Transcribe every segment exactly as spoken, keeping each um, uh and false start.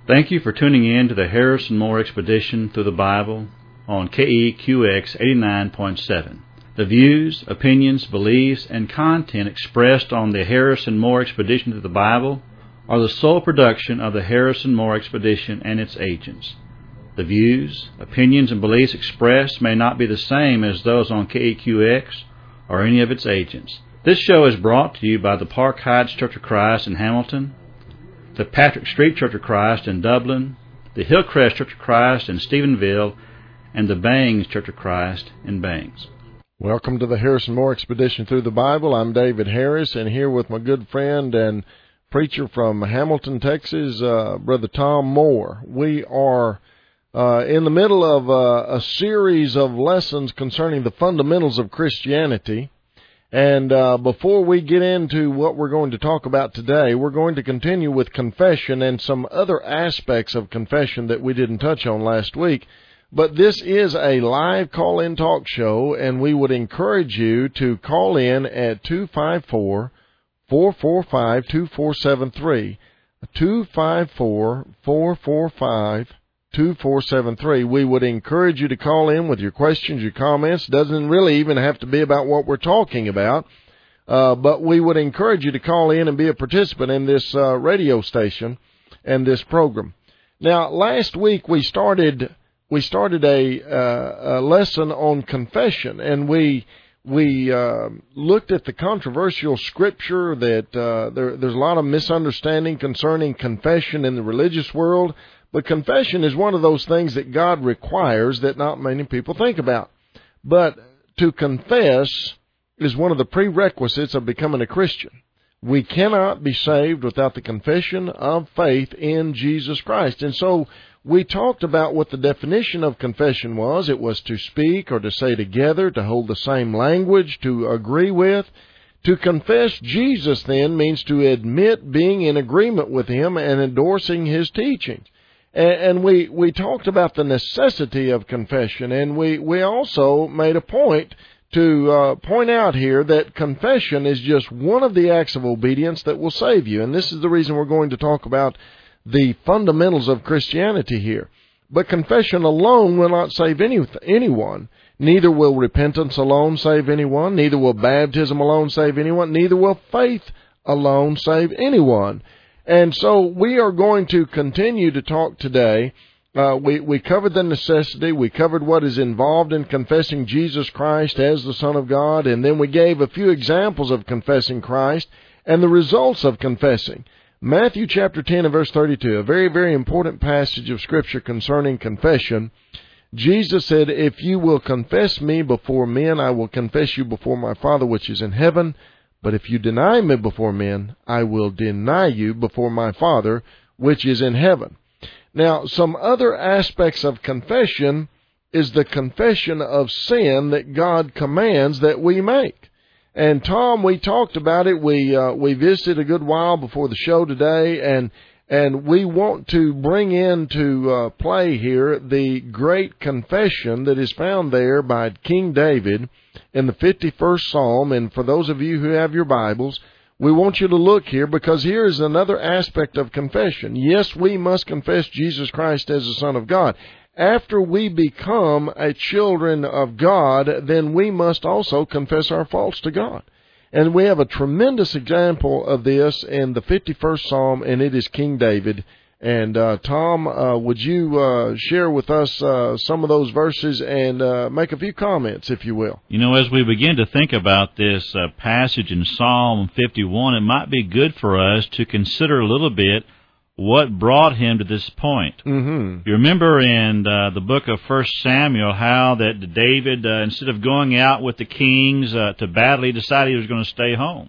Thank you for tuning in to the Harrison Moore Expedition Through the Bible on K E Q X eighty-nine point seven. The views, opinions, beliefs, and content expressed on the Harrison Moore Expedition Through the Bible are the sole production of the Harrison Moore Expedition and its agents. The views, opinions, and beliefs expressed may not be the same as those on K E Q X or any of its agents. This show is brought to you by the Park Heights Church of Christ in Hamilton, the Patrick Street Church of Christ in Dublin, the Hillcrest Church of Christ in Stephenville, and the Bangs Church of Christ in Bangs. Welcome to the Harrison Moore Expedition Through the Bible. I'm David Harris, and here with my good friend and preacher from Hamilton, Texas, uh, Brother Tom Moore. We are uh, in the middle of uh, a series of lessons concerning the fundamentals of Christianity. And uh, before we get into what we're going to talk about today, we're going to continue with confession and some other aspects of confession that we didn't touch on last week. But this is a live call-in talk show, and we would encourage you to call in at two five four, four four five, two four seven three, two five four, four four five, two four seven three. We would encourage you to call in with your questions, your comments. Doesn't really even have to be about what we're talking about, uh, but we would encourage you to call in and be a participant in this uh, radio station and this program. Now, last week we started we started a, uh, a lesson on confession, and we we uh, looked at the controversial scripture that uh, there, there's a lot of misunderstanding concerning confession in the religious world. But confession is one of those things that God requires that not many people think about. But to confess is one of the prerequisites of becoming a Christian. We cannot be saved without the confession of faith in Jesus Christ. And so we talked about what the definition of confession was. It was to speak or to say together, to hold the same language, to agree with. To confess Jesus, then, means to admit being in agreement with Him and endorsing His teachings. And we, we talked about the necessity of confession, and we, we also made a point to uh, point out here that confession is just one of the acts of obedience that will save you. And this is the reason we're going to talk about the fundamentals of Christianity here. But confession alone will not save any, anyone. Neither will repentance alone save anyone. Neither will baptism alone save anyone. Neither will faith alone save anyone. And so we are going to continue to talk today. Uh, we, we covered the necessity. We covered what is involved in confessing Jesus Christ as the Son of God. And then we gave a few examples of confessing Christ and the results of confessing. Matthew chapter ten and verse thirty-two, a very, very important passage of Scripture concerning confession. Jesus said, "If you will confess me before men, I will confess you before my Father which is in heaven. But if you deny me before men, I will deny you before my Father, which is in heaven." Now, some other aspects of confession is the confession of sin that God commands that we make. And Tom, we talked about it. We uh, we visited a good while before the show today, and and we want to bring into uh, play here the great confession that is found there by King David in the fifty-first Psalm. And for those of you who have your Bibles, we want you to look here, because here is another aspect of confession. Yes, we must confess Jesus Christ as the Son of God. After we become a children of God, then we must also confess our faults to God. And we have a tremendous example of this in the fifty-first Psalm, and it is King David. And uh, Tom, uh, would you uh, share with us uh, some of those verses and uh, make a few comments, if you will? You know, as we begin to think about this uh, passage in Psalm fifty-one, it might be good for us to consider a little bit what brought him to this point. Mm-hmm. You remember in uh, the book of First Samuel how that David, uh, instead of going out with the kings uh, to battle, he decided he was going to stay home.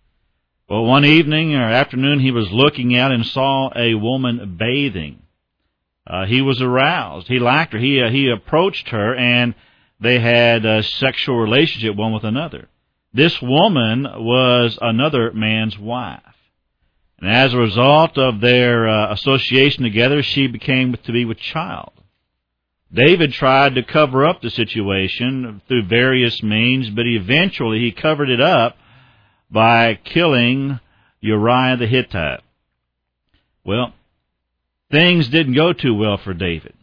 Well, one evening or afternoon, he was looking out and saw a woman bathing. Uh, he was aroused. He liked her. He uh, he approached her, and they had a sexual relationship one with another. This woman was another man's wife. And as a result of their uh, association together, she became to be with child. David tried to cover up the situation through various means, but eventually he covered it up by killing Uriah the Hittite. Well, things didn't go too well for David.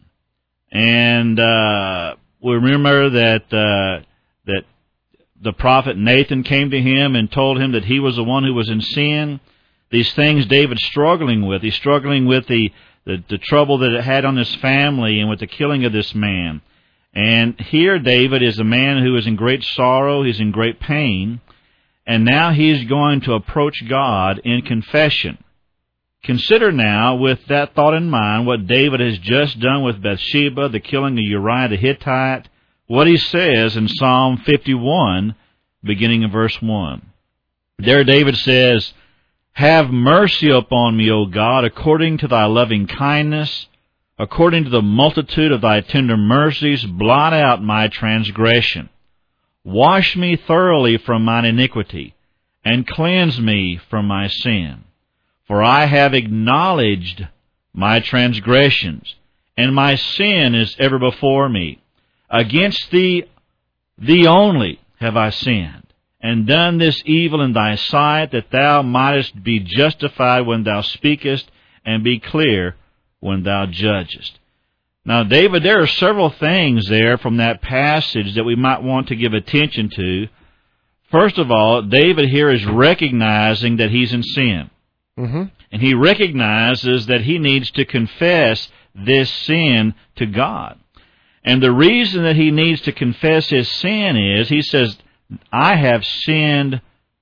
And uh, we remember that uh, that the prophet Nathan came to him and told him that he was the one who was in sin. These things David's struggling with. He's struggling with the, the, the trouble that it had on his family and with the killing of this man. And here David is a man who is in great sorrow. He's in great pain. And now he's going to approach God in confession. Consider now, with that thought in mind, what David has just done with Bathsheba, the killing of Uriah the Hittite, what he says in Psalm fifty-one, beginning in verse one. There David says, "Have mercy upon me, O God, according to thy loving kindness, according to the multitude of thy tender mercies, blot out my transgression. Wash me thoroughly from mine iniquity, and cleanse me from my sin. For I have acknowledged my transgressions, and my sin is ever before me. Against thee, thee only, have I sinned, and done this evil in thy sight, that thou mightest be justified when thou speakest, and be clear when thou judgest." Now, David, there are several things there from that passage that we might want to give attention to. First of all, David here is recognizing that he's in sin. Mm-hmm. And he recognizes that he needs to confess this sin to God. And the reason that he needs to confess his sin is, he says, "I have sinned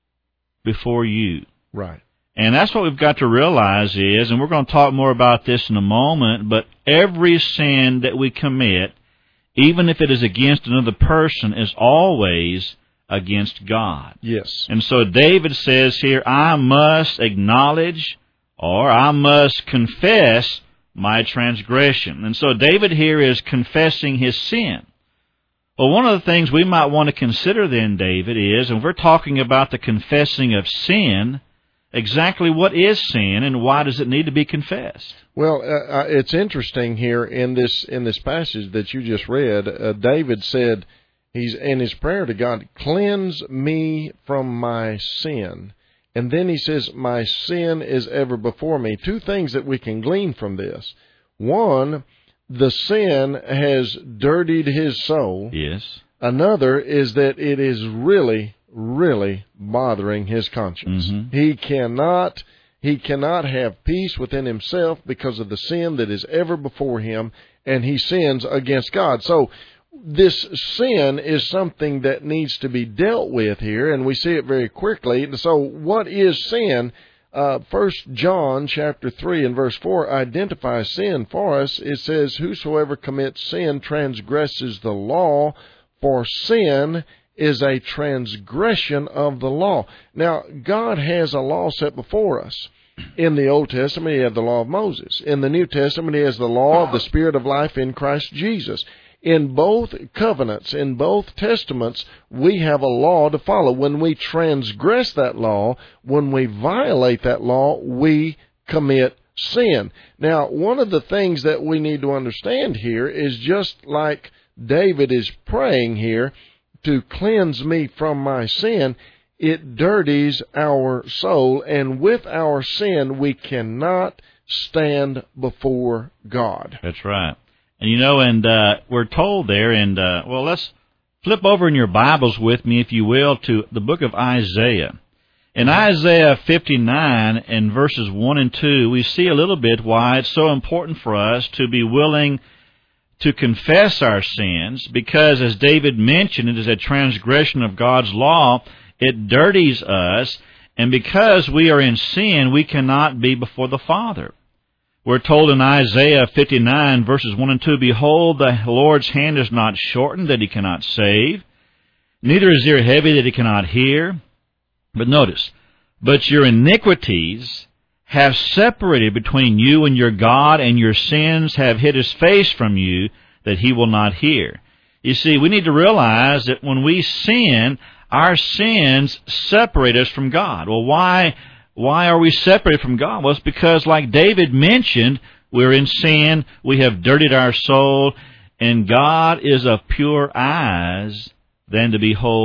before you." Right. And that's what we've got to realize is, and we're going to talk more about this in a moment, but every sin that we commit, even if it is against another person, is always against God. Yes. And so David says here, I must acknowledge, or I must confess my transgression. And so David here is confessing his sin. Well, one of the things we might want to consider then, David, is, and we're talking about the confessing of sin, exactly what is sin and why does it need to be confessed? Well, uh, it's interesting here in this in this passage that you just read. Uh, David said, he's in his prayer to God, "Cleanse me from my sin." And then he says, "My sin is ever before me." Two things that we can glean from this. One, the sin has dirtied his soul. Yes. Another is that it is really, really bothering his conscience. Mm-hmm. He cannot, he cannot have peace within himself because of the sin that is ever before him, and he sins against God. So this sin is something that needs to be dealt with here, and we see it very quickly. So what is sin? Uh, First John chapter three and verse four identifies sin for us. It says, "Whosoever commits sin transgresses the law, for sin is a transgression of the law." Now, God has a law set before us. In the Old Testament, He had the law of Moses. In the New Testament, He has the law of the Spirit of life in Christ Jesus. In both covenants, in both testaments, we have a law to follow. When we transgress that law, when we violate that law, we commit sin. Now, one of the things that we need to understand here is, just like David is praying here to cleanse me from my sin, it dirties our soul, and with our sin we cannot stand before God. That's right. And you know, and uh, we're told there, and uh, well, let's flip over in your Bibles with me, if you will, to the book of Isaiah. In Isaiah fifty-nine and verses one and two, we see a little bit why it's so important for us to be willing to confess our sins, because as David mentioned, it is a transgression of God's law. It dirties us, and because we are in sin, we cannot be before the Father. We're told in Isaiah fifty-nine, verses one and two, "Behold, the Lord's hand is not shortened, that He cannot save, neither is ear heavy, that He cannot hear." But notice, "But your iniquities have separated between you and your God, and your sins have hid His face from you, that He will not hear." You see, we need to realize that when we sin, our sins separate us from God. Well, why why are we separated from God? Well, it's because, like David mentioned, we're in sin, we have dirtied our soul, and God is of purer eyes than to behold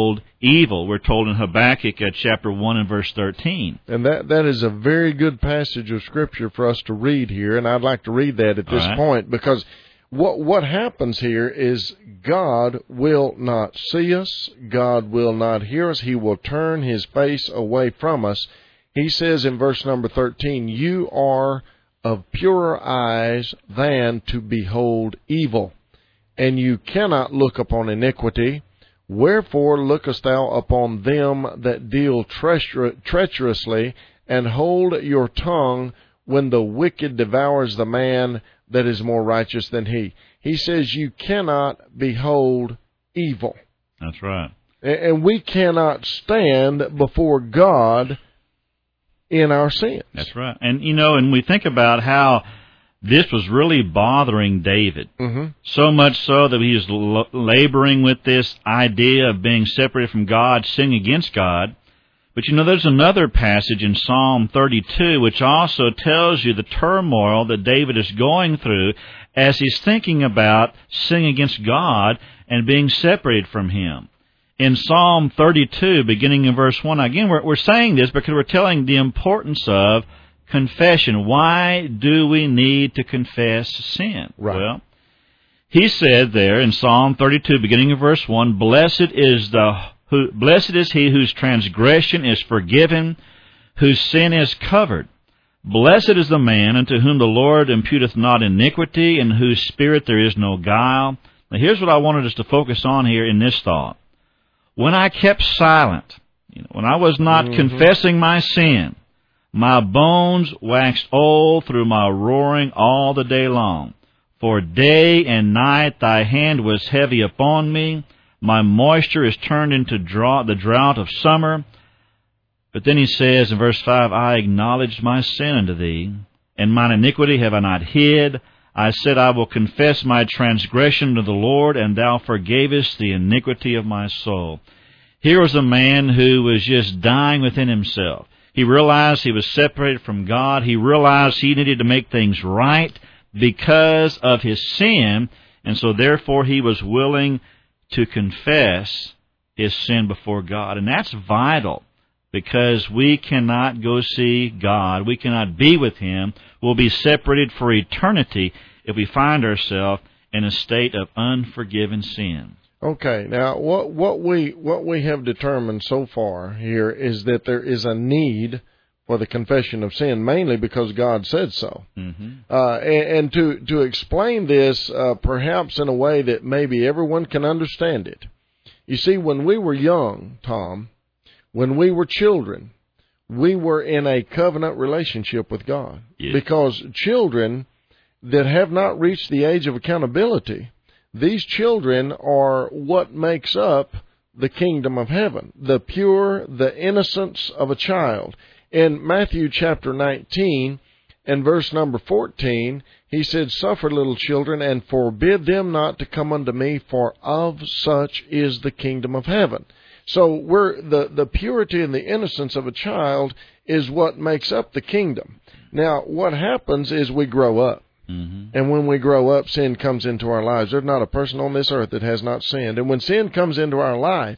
evil, we're told in Habakkuk uh, chapter one and verse thirteen. And that, that is a very good passage of Scripture for us to read here, and I'd like to read that at this right. point, because what what happens here is God will not see us, God will not hear us, He will turn His face away from us. He says in verse number thirteen, you are of purer eyes than to behold evil, and you cannot look upon iniquity. Wherefore lookest thou upon them that deal treacher- treacherously, and hold your tongue when the wicked devours the man that is more righteous than he? He says you cannot behold evil. That's right. And we cannot stand before God in our sins. That's right. And, you know, and we think about how this was really bothering David, mm-hmm. so much so that he was l- laboring with this idea of being separated from God, sinning against God. But, you know, there's another passage in Psalm thirty-two which also tells you the turmoil that David is going through as he's thinking about sinning against God and being separated from Him. In Psalm thirty-two, beginning in verse one, again, we're, we're saying this because we're telling the importance of confession. Why do we need to confess sin? Right. Well, he said there in Psalm thirty-two, beginning in verse one, Blessed is the who, blessed is he whose transgression is forgiven, whose sin is covered. Blessed is the man unto whom the Lord imputeth not iniquity, in whose spirit there is no guile. Now here's what I wanted us to focus on here in this thought. When I kept silent, you know, when I was not mm-hmm. confessing my sin, my bones waxed old through my roaring all the day long. For day and night thy hand was heavy upon me. My moisture is turned into drought, the drought of summer. But then he says in verse five, I acknowledged my sin unto thee, and mine iniquity have I not hid. I said, I will confess my transgression to the Lord, and thou forgavest the iniquity of my soul. Here was a man who was just dying within himself. He realized he was separated from God. He realized he needed to make things right because of his sin, and so therefore he was willing to confess his sin before God. And that's vital, because we cannot go see God. We cannot be with Him. We'll be separated for eternity if we find ourselves in a state of unforgiven sin. Okay, now what what we what we have determined so far here is that there is a need for the confession of sin, mainly because God said so. Mm-hmm. Uh, and, and to to explain this, uh, perhaps in a way that maybe everyone can understand it. You see, when we were young, Tom, when we were children, we were in a covenant relationship with God. Yes. Because children that have not reached the age of accountability, these children are what makes up the kingdom of heaven, the pure, the innocence of a child. In Matthew chapter nineteen and verse number fourteen, He said, Suffer little children, and forbid them not to come unto me, for of such is the kingdom of heaven. So we're, the, the purity and the innocence of a child is what makes up the kingdom. Now, what happens is we grow up. Mm-hmm. And when we grow up, sin comes into our lives. There's not a person on this earth that has not sinned. And when sin comes into our life,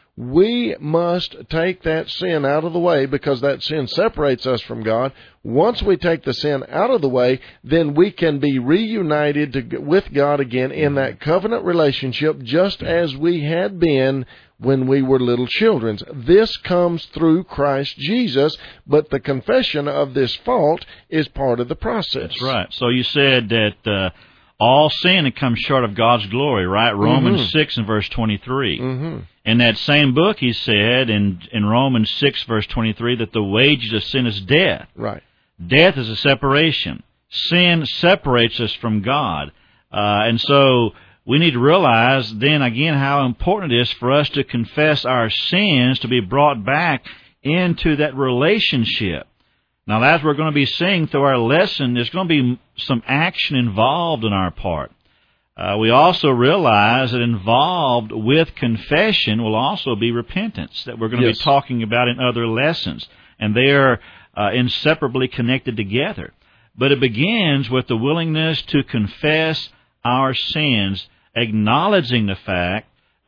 we must take that sin out of the way, because that sin separates us from God. Once we take the sin out of the way, then we can be reunited to, with God again in that covenant relationship, just as we had been when we were little children. This comes through Christ Jesus, but the confession of this fault is part of the process. That's right. So you said that uh, all sin had come short of God's glory, right? Romans mm-hmm. six and verse twenty-three. Mm-hmm. In that same book, he said in, in Romans six, verse twenty-three, that the wages of sin is death. Right. Death is a separation. Sin separates us from God. Uh, and so we need to realize then again how important it is for us to confess our sins, to be brought back into that relationship. Now, as we're going to be seeing through our lesson, there's going to be some action involved on our part. Uh, we also realize that involved with confession will also be repentance, that we're going to yes. be talking about in other lessons. And they are uh, inseparably connected together. But it begins with the willingness to confess our sins, acknowledging the fact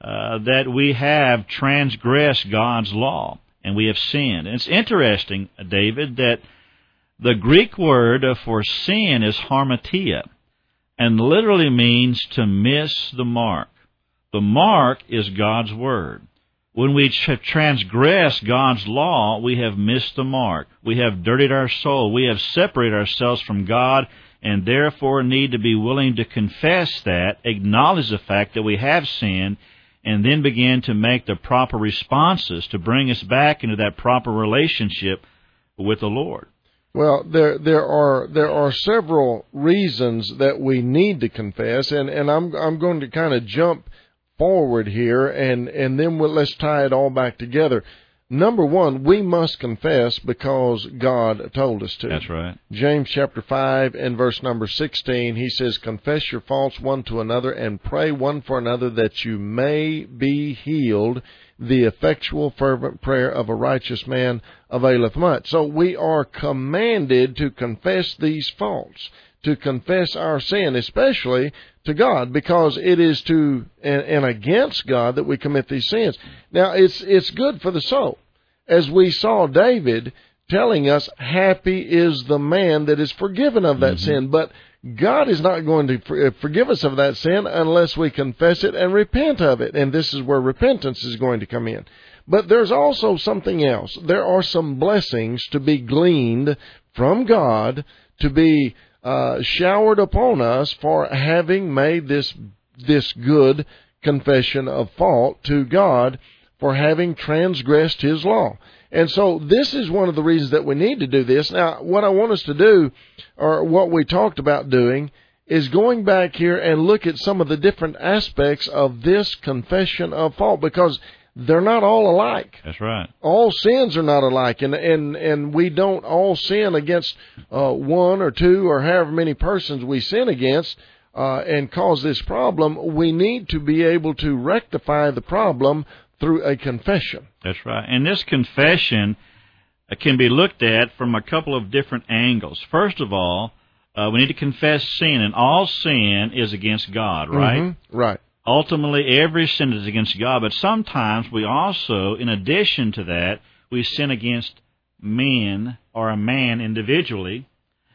uh, that we have transgressed God's law and we have sinned. And it's interesting, David, that the Greek word for sin is harmatia, and literally means to miss the mark. The mark is God's word. When we have transgressed God's law, we have missed the mark. We have dirtied our soul. We have separated ourselves from God, and therefore need to be willing to confess that, acknowledge the fact that we have sinned, and then begin to make the proper responses to bring us back into that proper relationship with the Lord. Well, there there are there are several reasons that we need to confess, and, and I'm I'm going to kind of jump forward here, and, and then we'll, let's tie it all back together. Number one, we must confess because God told us to. That's right. James chapter five and verse number sixteen, he says, "Confess your faults one to another and pray one for another that you may be healed. The effectual fervent prayer of a righteous man availeth much." So we are commanded to confess these faults, to confess our sin, especially to God, because it is to and, and against God that we commit these sins. Now, it's it's good for the soul. As we saw David telling us, happy is the man that is forgiven of that mm-hmm. sin. But God is not going to forgive us of that sin unless we confess it and repent of it. And this is where repentance is going to come in. But there's also something else. There are some blessings to be gleaned from God, to be uh, showered upon us for having made this this good confession of fault to God, for having transgressed His law. And so this is one of the reasons that we need to do this. Now, what I want us to do, or what we talked about doing, is going back here and look at some of the different aspects of this confession of fault, because they're not all alike. That's right. All sins are not alike, and and, and we don't all sin against uh, one or two or however many persons we sin against uh, and cause this problem. We need to be able to rectify the problem through a confession. That's right. And this confession can be looked at from a couple of different angles. First of all, uh, we need to confess sin, and all sin is against God, right? Mm-hmm. Right. Ultimately, every sin is against God, but sometimes we also, in addition to that, we sin against men or a man individually,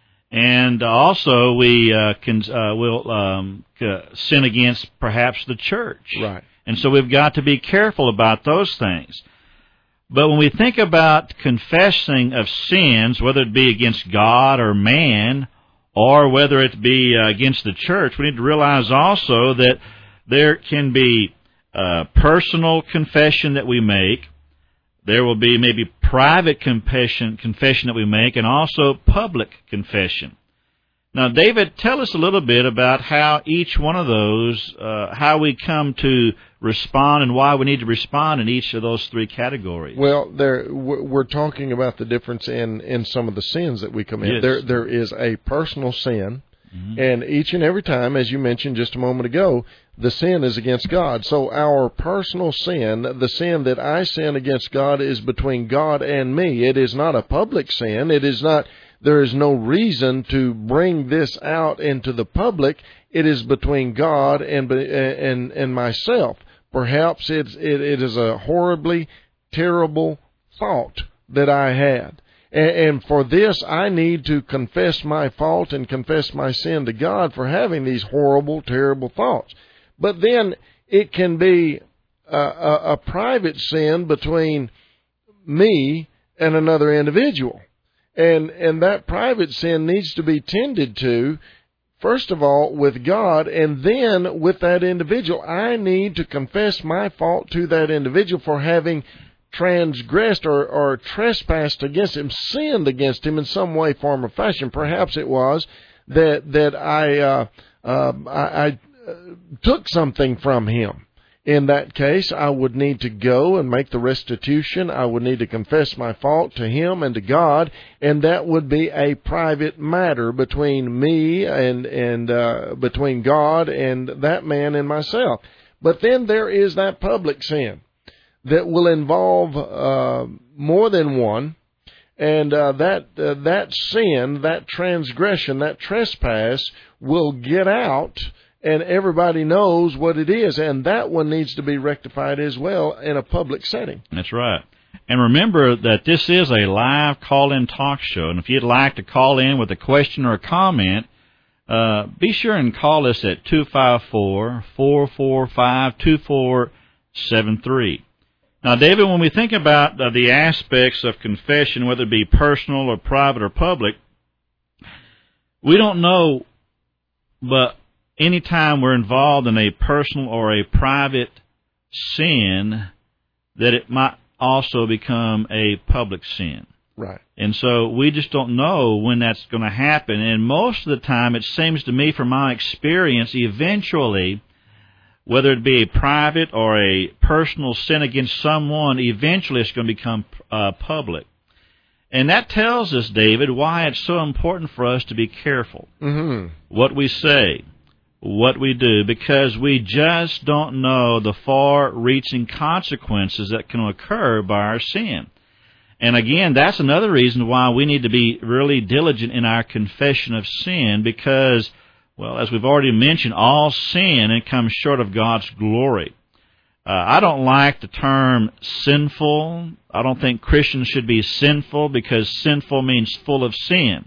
and also we uh, can uh, will um, sin against perhaps the church. Right. And so we've got to be careful about those things. But when we think about confessing of sins, whether it be against God or man, or whether it be uh, against the church, we need to realize also that there can be uh, personal confession that we make. There will be maybe private confession, confession that we make, and also public confession. Now, David, tell us a little bit about how each one of those, uh, how we come to respond and why we need to respond in each of those three categories. Well, there we're talking about the difference in, in some of the sins that we commit. Yes. There there is a personal sin, mm-hmm. and each and every time, as you mentioned just a moment ago, the sin is against God. So our personal sin, the sin that I sin against God, is between God and me. It is not a public sin. It is not. There is no reason to bring this out into the public. It is between God and and and myself. Perhaps it's, it, it is a horribly terrible thought that I had. And, and for this, I need to confess my fault and confess my sin to God for having these horrible, terrible thoughts. But then it can be a, a, a private sin between me and another individual. And and that private sin needs to be tended to, first of all, with God, and then with that individual. I need to confess my fault to that individual for having transgressed or, or trespassed against him, sinned against him in some way, form, or fashion. Perhaps it was that that I uh, uh, I, I took something from him. In that case, I would need to go and make the restitution. I would need to confess my fault to him and to God, and that would be a private matter between me and and uh, between God and that man and myself. But then there is that public sin that will involve uh, more than one, and uh, that uh, that sin, that transgression, that trespass will get out and everybody knows what it is, and that one needs to be rectified as well in a public setting. That's right. And remember that this is a live call-in talk show, and if you'd like to call in with a question or a comment, uh, be sure and call us at two five four, four four five, two four seven three. Now, David, when we think about uh, the aspects of confession, whether it be personal or private or public, we don't know, but anytime we're involved in a personal or a private sin, that it might also become a public sin. Right. And so we just don't know when that's going to happen. And most of the time, it seems to me from my experience, eventually, whether it be a private or a personal sin against someone, eventually it's going to become uh, public. And that tells us, David, why it's so important for us to be careful. Mm-hmm. What we say, what we do, because we just don't know the far-reaching consequences that can occur by our sin. And again, that's another reason why we need to be really diligent in our confession of sin, because, well, as we've already mentioned, all sin and comes short of God's glory. Uh, I don't like the term sinful. I don't think Christians should be sinful, because sinful means full of sin.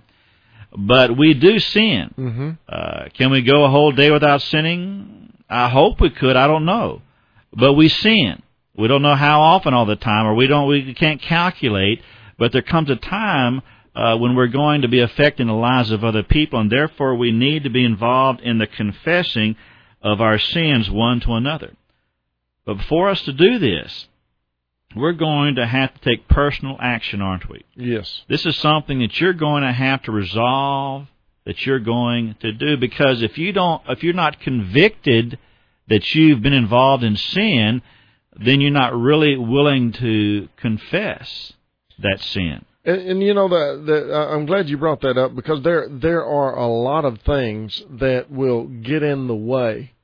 But we do sin. Mm-hmm. Uh, can we go a whole day without sinning? I hope we could. I don't know. But we sin. We don't know how often all the time, or we don't. We can't calculate. But there comes a time uh, when we're going to be affecting the lives of other people, and therefore we need to be involved in the confessing of our sins one to another. But for us to do this, we're going to have to take personal action, aren't we? Yes. This is something that you're going to have to resolve, that you're going to do, because if you don't, if you're not convicted that you've been involved in sin, then you're not really willing to confess that sin. And, and you know, the, the, I'm glad you brought that up, because there there are a lot of things that will get in the way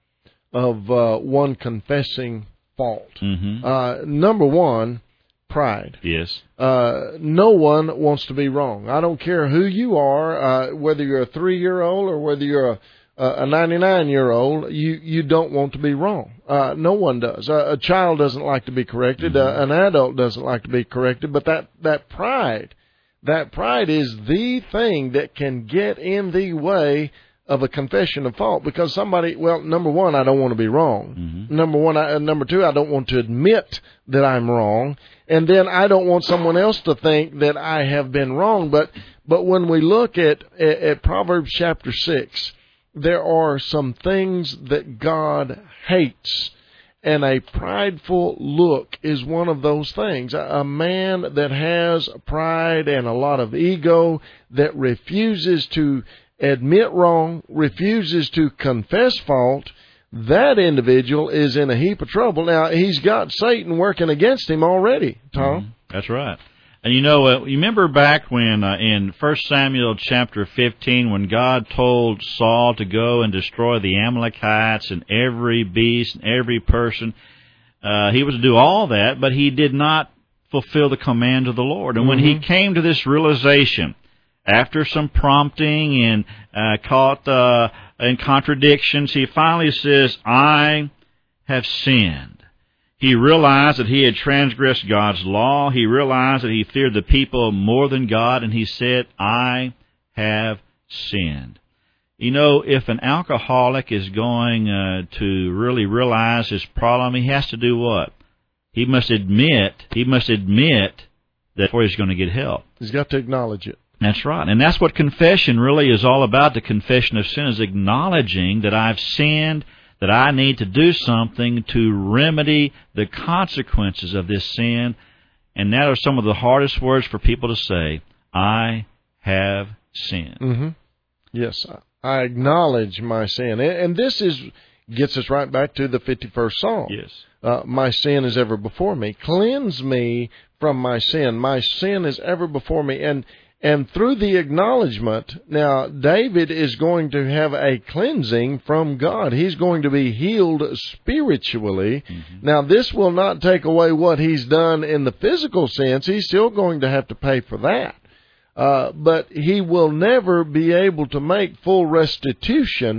of uh, one confessing fault. Mm-hmm. Uh, number one, pride. Yes. Uh, no one wants to be wrong. I don't care who you are, uh, whether you're a three-year-old or whether you're a a ninety-nine-year-old, you, you don't want to be wrong. Uh, no one does. Uh, a child doesn't like to be corrected. Mm-hmm. Uh, an adult doesn't like to be corrected. But that, that pride, that pride is the thing that can get in the way of a confession of fault, because somebody, well, number one, I don't want to be wrong. Mm-hmm. Number one, I, uh, number two, I don't want to admit that I'm wrong. And then I don't want someone else to think that I have been wrong. But, but when we look at, at, at Proverbs chapter six, there are some things that God hates, and a prideful look is one of those things. A man that has pride and a lot of ego, that refuses to admit wrong, refuses to confess fault, that individual is in a heap of trouble. Now, he's got Satan working against him already, Tom. Mm-hmm. That's right. And you know, uh, you remember back when uh, in First Samuel chapter fifteen, when God told Saul to go and destroy the Amalekites and every beast and every person, uh, he was to do all that, but he did not fulfill the command of the Lord. And when Mm-hmm. he came to this realization, after some prompting and uh, caught uh, in contradictions, he finally says, I have sinned. He realized that he had transgressed God's law. He realized that he feared the people more than God, and he said, I have sinned. You know, if an alcoholic is going uh, to really realize his problem, he has to do what? He must admit, he must admit that before he's going to get help. He's got to acknowledge it. That's right. And that's what confession really is all about. The confession of sin is acknowledging that I've sinned, that I need to do something to remedy the consequences of this sin. And that are some of the hardest words for people to say. I have sinned. Mm-hmm. Yes, I acknowledge my sin. And this is gets us right back to the fifty-first Psalm. Yes. Uh, my sin is ever before me. Cleanse me from my sin. My sin is ever before me. And And through the acknowledgement, now David is going to have a cleansing from God. He's going to be healed spiritually. Mm-hmm. Now, this will not take away what he's done in the physical sense. He's still going to have to pay for that. Uh, but he will never be able to make full restitution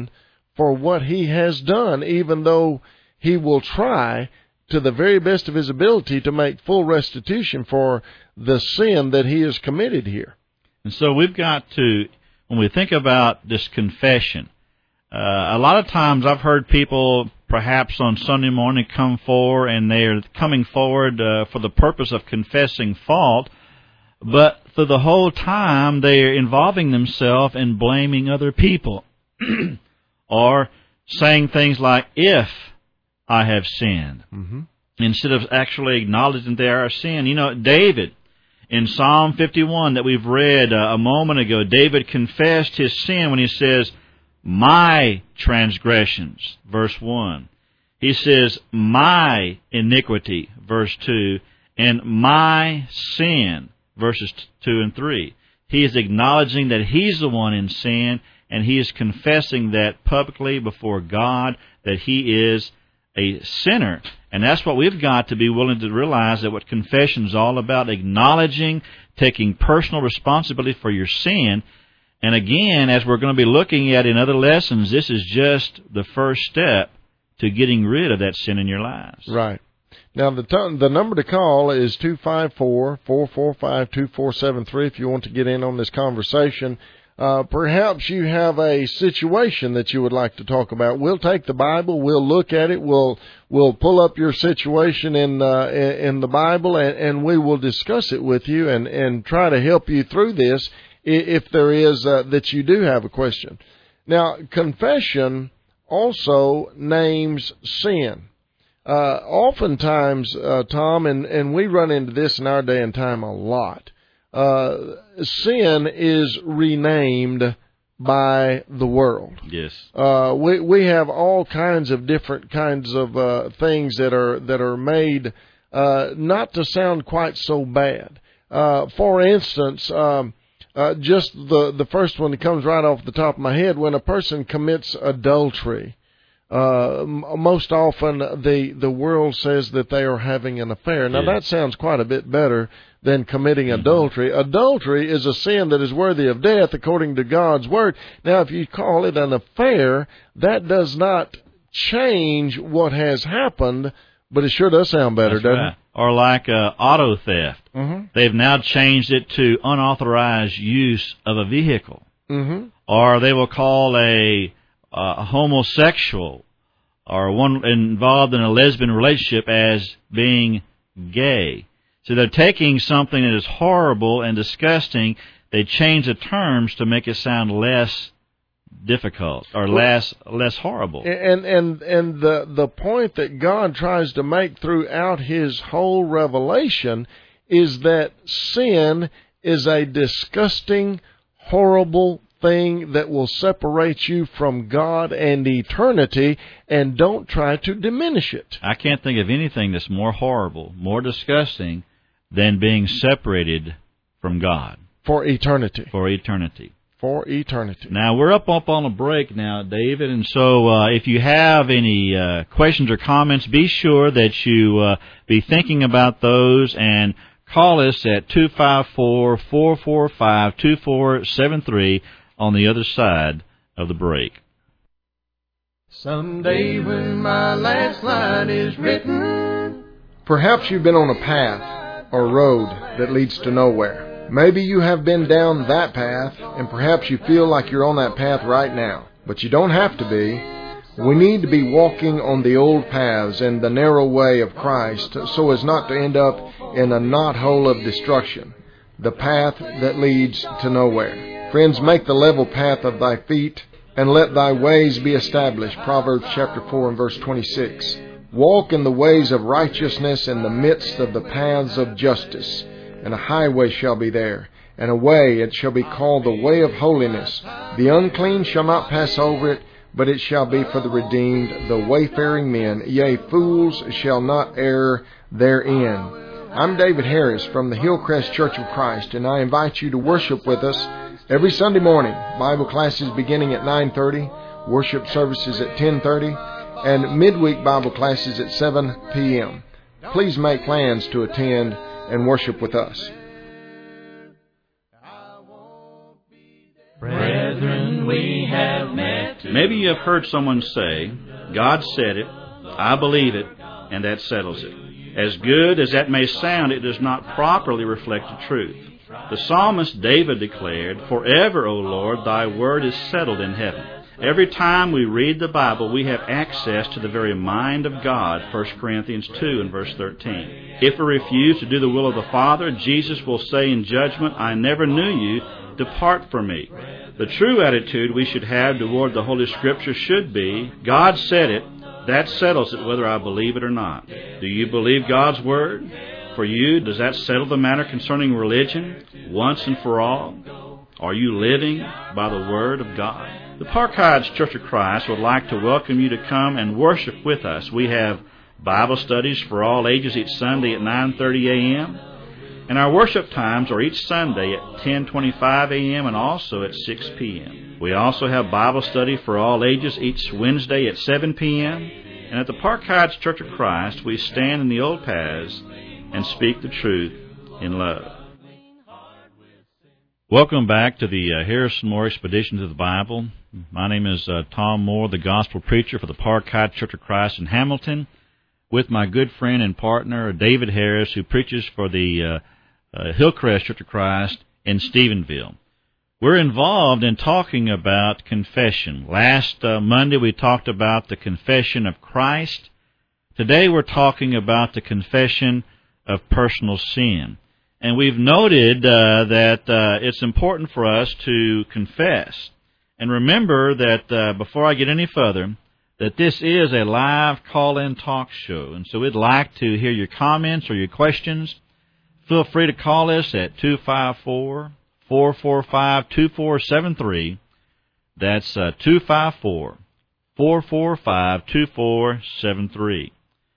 for what he has done, even though he will try to the very best of his ability to make full restitution for the sin that he has committed here. And so we've got to, when we think about this confession, uh, a lot of times I've heard people perhaps on Sunday morning come forward, and they're coming forward uh, for the purpose of confessing fault, but for the whole time they're involving themselves in blaming other people or saying things like, if I have sinned, mm-hmm. instead of actually acknowledging they are sin. You know, David, in Psalm fifty-one that we've read uh, a moment ago, David confessed his sin when he says, my transgressions, verse one. He says, my iniquity, verse two, and my sin, verses two and three. He is acknowledging that he's the one in sin, and he is confessing that publicly before God, that he is a sinner. And that's what we've got to be willing to realize, that what confession is all about, acknowledging, taking personal responsibility for your sin. And again, as we're going to be looking at in other lessons, this is just the first step to getting rid of that sin in your lives. Right. Now, the t- the number to call is two five four, four four five, two four seven three if you want to get in on this conversation. Uh, perhaps you have a situation that you would like to talk about. We'll take the Bible, we'll look at it, we'll we'll pull up your situation in uh, in the Bible, and, and we will discuss it with you and, and try to help you through this if there is uh, that you do have a question. Now, confession also names sin. Uh, oftentimes, uh, Tom, and, and we run into this in our day and time a lot, uh, sin is renamed by the world. Yes. Uh, we we have all kinds of different kinds of uh, things that are that are made uh, not to sound quite so bad. Uh, for instance, um, uh, just the the first one that comes right off the top of my head: when a person commits adultery. Uh, most often the, the world says that they are having an affair. Now, yeah. That sounds quite a bit better than committing mm-hmm. adultery. Adultery is a sin that is worthy of death according to God's Word. Now, if you call it an affair, that does not change what has happened, but it sure does sound better, That's doesn't right. it? Or like uh, auto theft. Mm-hmm. They've now changed it to unauthorized use of a vehicle. Mm-hmm. Or they will call a... Uh, a homosexual or one involved in a lesbian relationship as being gay. So they're taking something that is horrible and disgusting, they change the terms to make it sound less difficult or less less horrible. And and and the the point that God tries to make throughout His whole revelation is that sin is a disgusting, horrible thing that will separate you from God and eternity, and don't try to diminish it. I can't think of anything that's more horrible, more disgusting than being separated from God. For eternity. For eternity. For eternity. Now, we're up, up on a break now, David, and so uh, if you have any uh, questions or comments, be sure that you uh, be thinking about those and call us at two five four, four four five, two four seven three on the other side of the break. Someday when my last line is written. Perhaps you've been on a path or road that leads to nowhere. Maybe you have been down that path, and perhaps you feel like you're on that path right now. But you don't have to be. We need to be walking on the old paths and the narrow way of Christ so as not to end up in a knothole of destruction, the path that leads to nowhere. Friends, make the level path of thy feet, and let thy ways be established. Proverbs chapter four and verse twenty-six. Walk in the ways of righteousness in the midst of the paths of justice, and a highway shall be there, and a way, it shall be called the way of holiness. The unclean shall not pass over it, but it shall be for the redeemed, the wayfaring men. Yea, fools shall not err therein. I'm David Harris from the Hillcrest Church of Christ, and I invite you to worship with us every Sunday morning. Bible classes beginning at nine thirty, worship services at ten thirty, and midweek Bible classes at seven p.m. Please make plans to attend and worship with us. Brethren, we have met Maybe you have heard someone say, God said it, I believe it, and that settles it. As good as that may sound, it does not properly reflect the truth. The psalmist David declared, Forever, O Lord, thy word is settled in heaven. Every time we read the Bible, we have access to the very mind of God, First Corinthians two and verse thirteen. If we refuse to do the will of the Father, Jesus will say in judgment, I never knew you, depart from me. The true attitude we should have toward the Holy Scripture should be, God said it, that settles it whether I believe it or not. Do you believe God's Word? For you, does that settle the matter concerning religion once and for all? Are you living by the Word of God? The Park Heights Church of Christ would like to welcome you to come and worship with us. We have Bible studies for all ages each Sunday at nine thirty a.m., and our worship times are each Sunday at ten twenty-five a.m. and also at six p.m. We also have Bible study for all ages each Wednesday at seven p.m., and at the Park Heights Church of Christ, we stand in the old paths and speak the truth in love. Welcome back to the uh, Harrison Moore Expedition to the Bible. My name is uh, Tom Moore, the gospel preacher for the Park Heights Church of Christ in Hamilton, with my good friend and partner, David Harris, who preaches for the uh, uh, Hillcrest Church of Christ in Stephenville. We're involved in talking about confession. Last uh, Monday we talked about the confession of Christ. Today we're talking about the confession of personal sin. And we've noted uh, that uh, it's important for us to confess. And remember that uh, before I get any further, that this is a live call-in talk show. And so we'd like to hear your comments or your questions. Feel free to call us at two five four, four four five, two four seven three. That's uh, two five four, four four five, two four seven three.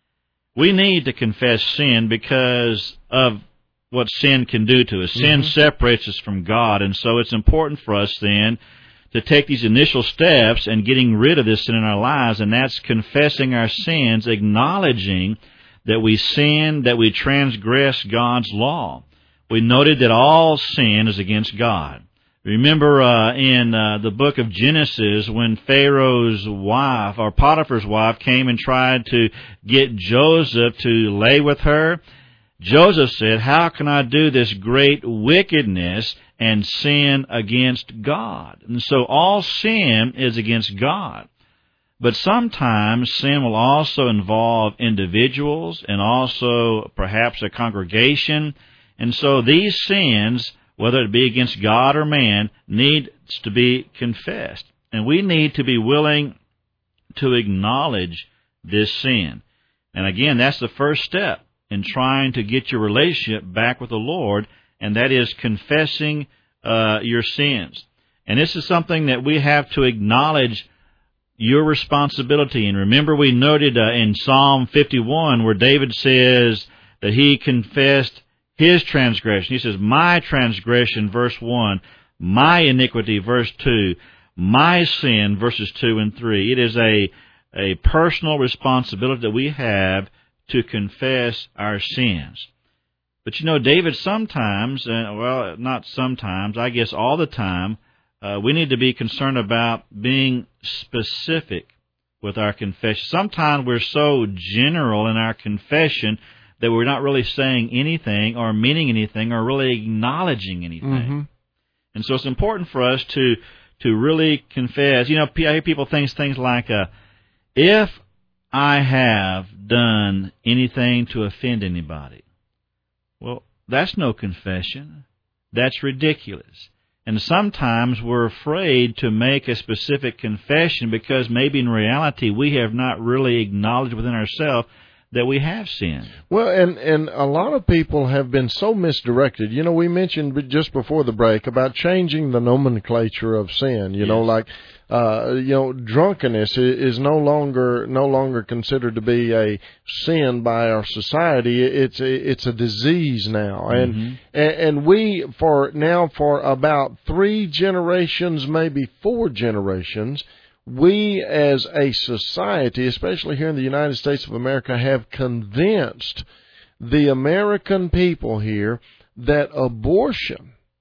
We need to confess sin because of what sin can do to us. Sin mm-hmm. separates us from God, and so it's important for us then to take these initial steps and getting rid of this sin in our lives, and that's confessing our sins, acknowledging that we sin, that we transgress God's law. We noted that all sin is against God. Remember uh, in uh, the book of Genesis when Pharaoh's wife, or Potiphar's wife, came and tried to get Joseph to lay with her? Joseph said, how can I do this great wickedness and sin against God? And so all sin is against God. But sometimes sin will also involve individuals and also perhaps a congregation. And so these sins, whether it be against God or man, needs to be confessed. And we need to be willing to acknowledge this sin. And again, that's the first step in trying to get your relationship back with the Lord, and that is confessing uh, your sins. And this is something that we have to acknowledge your responsibility. And remember, we noted uh, in Psalm fifty-one where David says that he confessed his transgression. He says, my transgression, verse one, my iniquity, verse two, my sin, verses two and three. It is a, a personal responsibility that we have to confess our sins. But you know, David, sometimes, uh, well, not sometimes, I guess all the time, uh, we need to be concerned about being specific with our confession. Sometimes we're so general in our confession that we're not really saying anything or meaning anything or really acknowledging anything. Mm-hmm. And so it's important for us to to really confess. You know, I hear people think things like, uh, if I have done anything to offend anybody. Well, that's no confession. That's ridiculous. And sometimes we're afraid to make a specific confession because maybe in reality we have not really acknowledged within ourselves that we have sinned. Well, and, and a lot of people have been so misdirected. You know, we mentioned just before the break about changing the nomenclature of sin. You yes. know, like, uh, you know, drunkenness is no longer no longer considered to be a sin by our society. It's a, it's a disease now, and mm-hmm. and, and we for now for about three generations, maybe four generations. We as a society, especially here in the United States of America, have convinced the American people here that abortion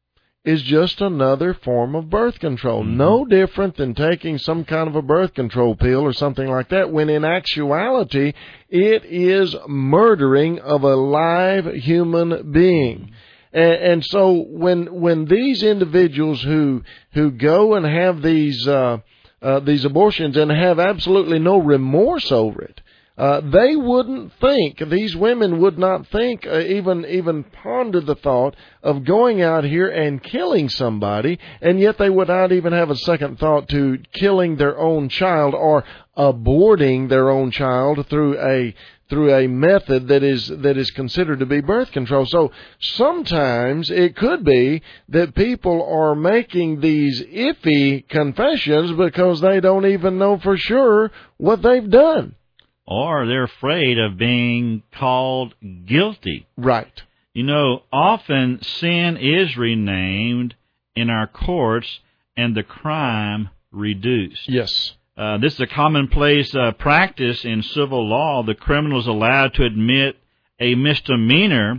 is just another form of birth control. Mm-hmm. No different than taking some kind of a birth control pill or something like that, when in actuality it is murdering of a live human being. Mm-hmm. And, and so when when these individuals who who go and have these uh, uh, these abortions and have absolutely no remorse over it, Uh, they wouldn't think, these women would not think, uh, even even ponder the thought of going out here and killing somebody, and yet they would not even have a second thought to killing their own child or aborting their own child through a through a method that is that is considered to be birth control. So sometimes it could be that people are making these iffy confessions because they don't even know for sure what they've done. Or they're afraid of being called guilty. Right. You know, often sin is renamed in our courts and the crime reduced. Yes. Uh, this is a commonplace uh, practice in civil law. The criminal is allowed to admit a misdemeanor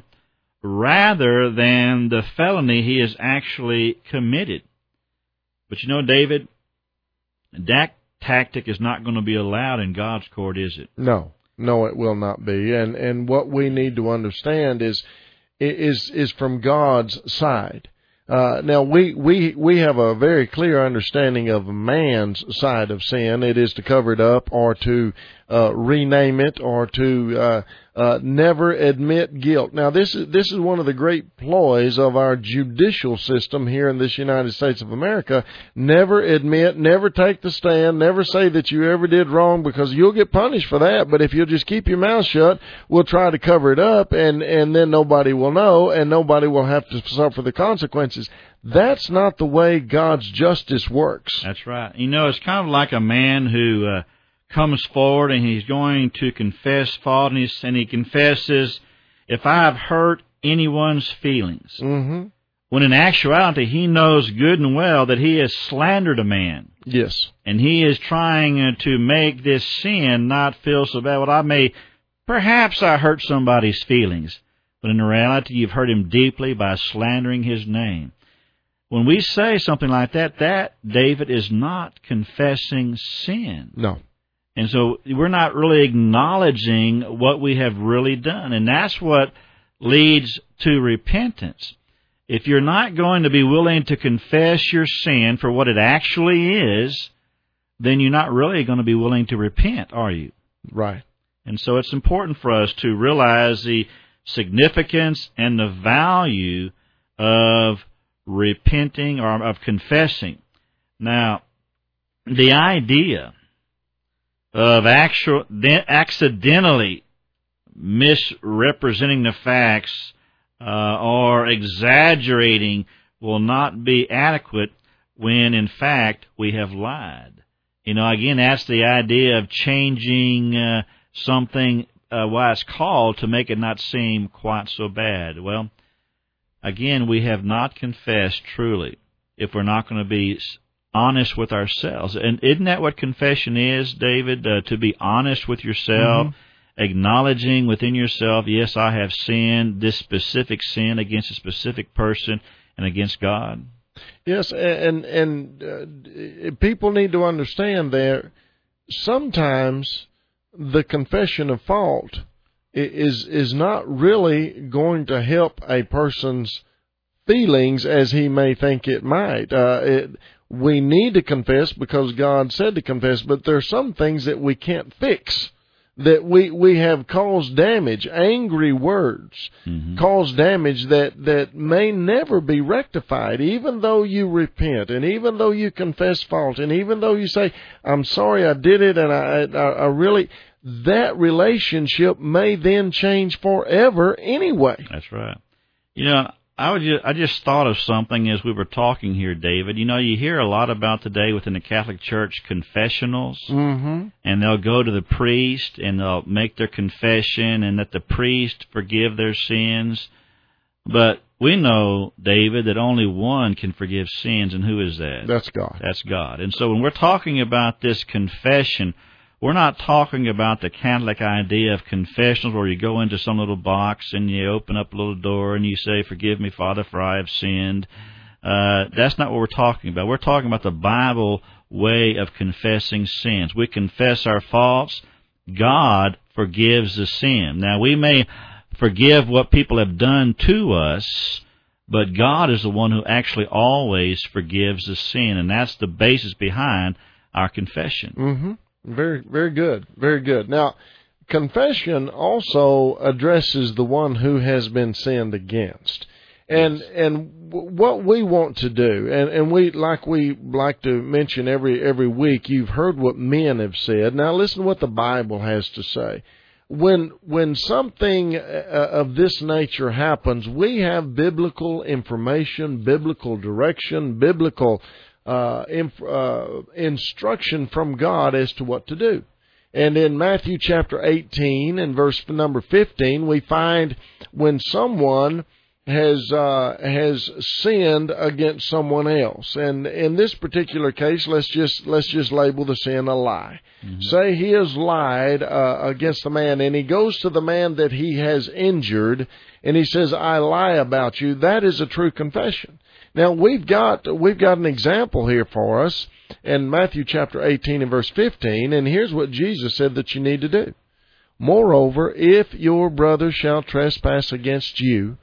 rather than the felony he has actually committed. But you know, David, that tactic is not going to be allowed in God's court, is it? No, no, it will not be. And and what we need to understand is is is from God's side. Uh, now we, we we have a very clear understanding of man's side of sin. It is to cover it up or to uh, rename it or to uh, uh, never admit guilt. Now this is this is one of the great ploys of our judicial system here in this United States of America. Never admit, never take the stand, never say that you ever did wrong, because you'll get punished for that. But if you'll just keep your mouth shut, we'll try to cover it up, and and then nobody will know, and nobody will have to suffer the consequences. That's not the way God's justice works. That's right. You know, it's kind of like a man who uh, comes forward and he's going to confess fault, and, he's, and he confesses, if I have hurt anyone's feelings. Mm-hmm. When in actuality, he knows good and well that he has slandered a man. Yes. And he is trying uh, to make this sin not feel so bad. Well, I may, perhaps I hurt somebody's feelings. But in reality, you've hurt him deeply by slandering his name. When we say something like that, that, David, is not confessing sin. No. And so we're not really acknowledging what we have really done. And that's what leads to repentance. If you're not going to be willing to confess your sin for what it actually is, then you're not really going to be willing to repent, are you? Right. And so it's important for us to realize the significance and the value of repenting or of confessing. Now, the idea of actual, accidentally misrepresenting the facts uh, or exaggerating will not be adequate when, in fact, we have lied. You know, again, that's the idea of changing uh, something, uh, why it's called, to make it not seem quite so bad. Well, again, we have not confessed truly if we're not going to be honest with ourselves. And isn't that what confession is, David? Uh, to be honest with yourself, mm-hmm. acknowledging within yourself, yes, I have sinned, this specific sin against a specific person and against God. Yes, and and uh, people need to understand that sometimes the confession of fault is is not really going to help a person's feelings as he may think it might. Uh, it, we need to confess because God said to confess, but there are some things that we can't fix, that we, we have caused damage. Angry words mm-hmm. cause damage that, that may never be rectified, even though you repent, and even though you confess fault, and even though you say, I'm sorry I did it, and I, I, I really... that relationship may then change forever anyway. That's right. You know, I was just, I just thought of something as we were talking here, David. You know, you hear a lot about today within the Catholic Church confessionals, mm-hmm. and they'll go to the priest and they'll make their confession and let the priest forgive their sins. But we know, David, that only one can forgive sins, and who is that? That's God. That's God. And so when we're talking about this confession, we're not talking about the Catholic idea of confessionals where you go into some little box and you open up a little door and you say, forgive me, Father, for I have sinned. Uh, that's not what we're talking about. We're talking about the Bible way of confessing sins. We confess our faults. God forgives the sin. Now, we may forgive what people have done to us, but God is the one who actually always forgives the sin, and that's the basis behind our confession. Mm-hmm. Very, very good. Very good. Now, confession also addresses the one who has been sinned against. And Yes. and what we want to do, and, and we like we like to mention every every week, you've heard what men have said. Now listen to what the Bible has to say. When when something uh, of this nature happens, we have biblical information, biblical direction, biblical uh, inf- uh, instruction from God as to what to do. And in Matthew chapter eighteen and verse number fifteen, we find when someone has uh, has sinned against someone else, and in this particular case, let's just let's just label the sin a lie. Mm-hmm. Say he has lied uh, against the man, and he goes to the man that he has injured, and he says, "I lie about you." That is a true confession. Now we've got we've got an example here for us in Matthew chapter eighteen and verse fifteen, and here's what Jesus said that you need to do. Moreover, if your brother shall trespass against you,